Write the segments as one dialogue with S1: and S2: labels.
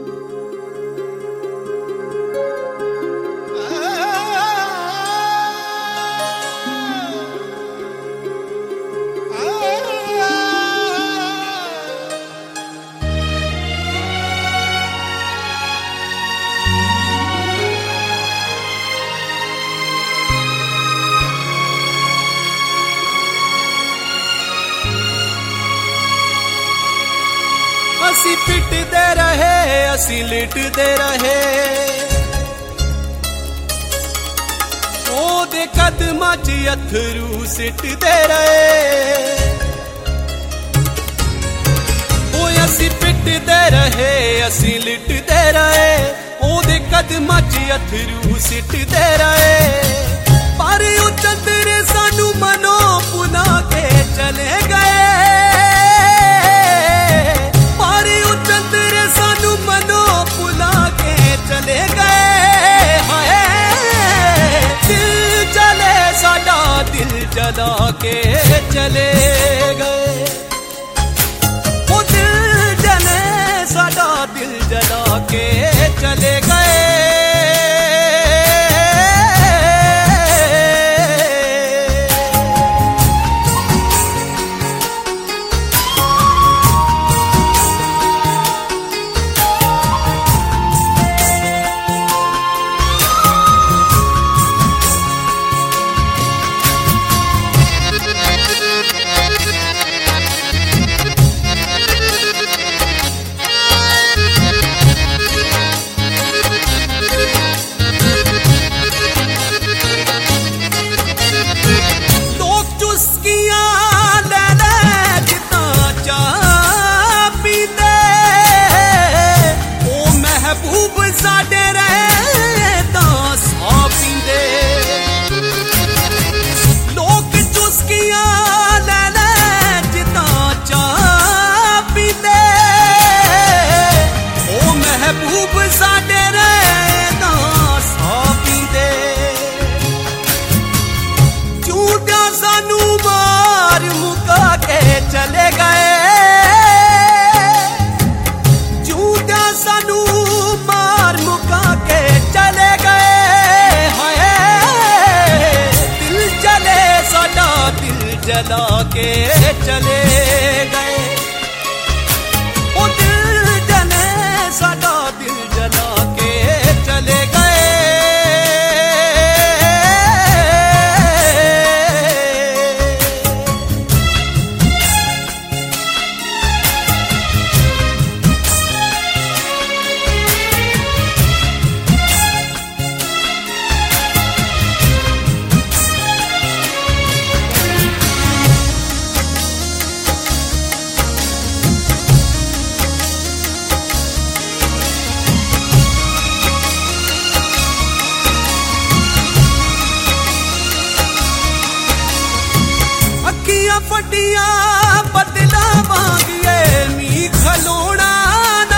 S1: असी पिटदे रहे असी लिटदे रहे ओदे कदमां च अथरू सिटदे रहे ओए असी पिटदे रहे असी लिटदे रहे ओदे कदमां च अथरू सिटदे रहे पर ओ चंदरे सानू मनो भुला के चले गए चले गए हाय दिल जले साडा दिल जला के चले गए वो दिल जले साडा दिल जला के चले गए चले गए झूठा सानू मार मुका के चले गए हाय दिल जले साडा दिल जला के चले गए ओ दिल जले साडा दिल जला के चले गए फटिया बदला मांगिए नी खलोना ना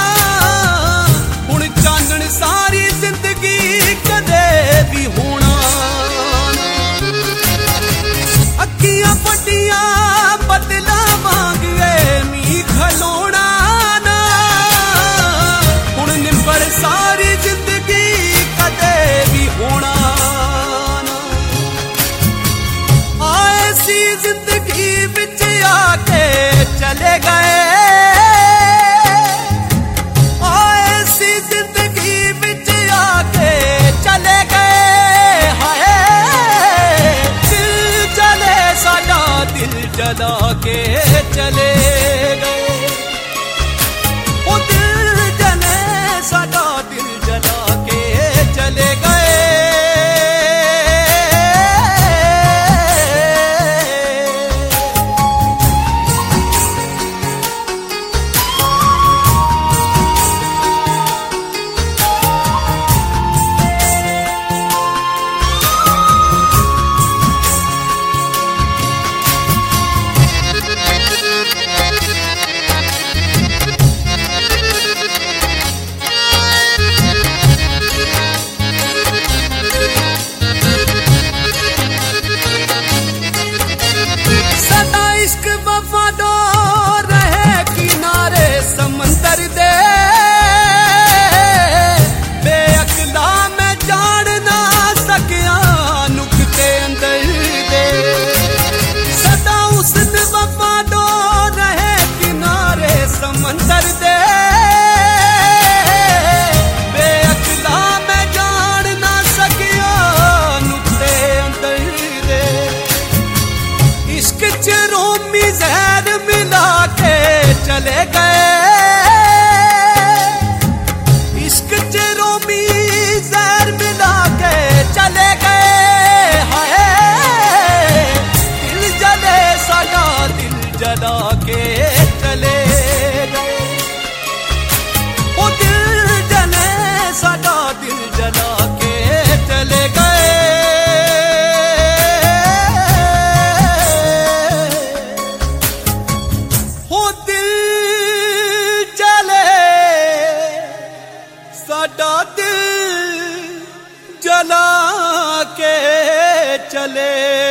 S1: हुण चानण सारी जिंदगी कदे भी होना अखियां फटिया बदला मांगिए नी खलोना ना हुण निंबड़ सारी जिंदगी कदे भी होना जिंदगी बिच आके चले गए ऐसी जिंदगी बिच आके चले गए हाय दिल जले साडा दिल जला के चले गए ओ दिल जले साडा दिल जला के चले गए समंदर दे बेअकला मैं जान ना सकिया नुक्ते अंदर दे इश्क च रोमी जहर मिला के चले गए इश्क च रोमी जहर मिला के चले गए हाय दिल जले साडा दिल जला के चले गए ओ दिल जले साडा दिल जला के चले गए ओ दिल जले साडा दिल जला के चले